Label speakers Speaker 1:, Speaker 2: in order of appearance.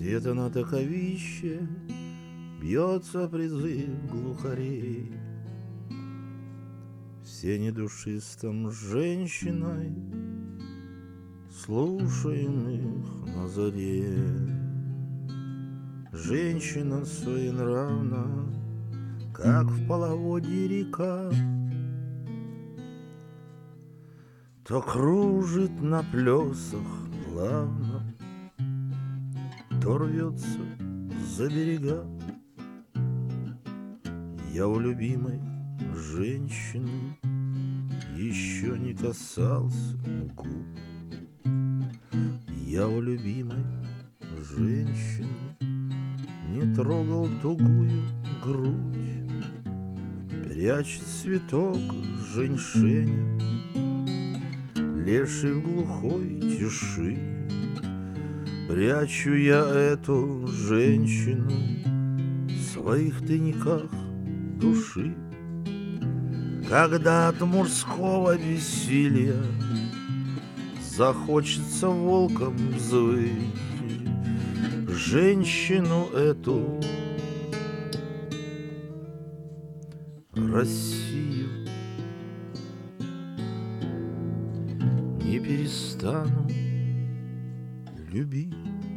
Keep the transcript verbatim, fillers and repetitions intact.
Speaker 1: Где-то на таковище бьется призыв глухарей. В сене душистом с женщиной слушаем их на заре. Женщина своенравна, как в половодье река, то кружит на плесах плавно, то рвется за берега. Я у любимой женщины еще не касался губ. Я у любимой женщины не трогал тугую грудь. Прячет цветок женьшеня леший в глухой тиши. Прячу я эту женщину в своих тайниках души. Когда от мужского бессилия захочется волком взвыть, женщину эту, Россию, не перестану любить.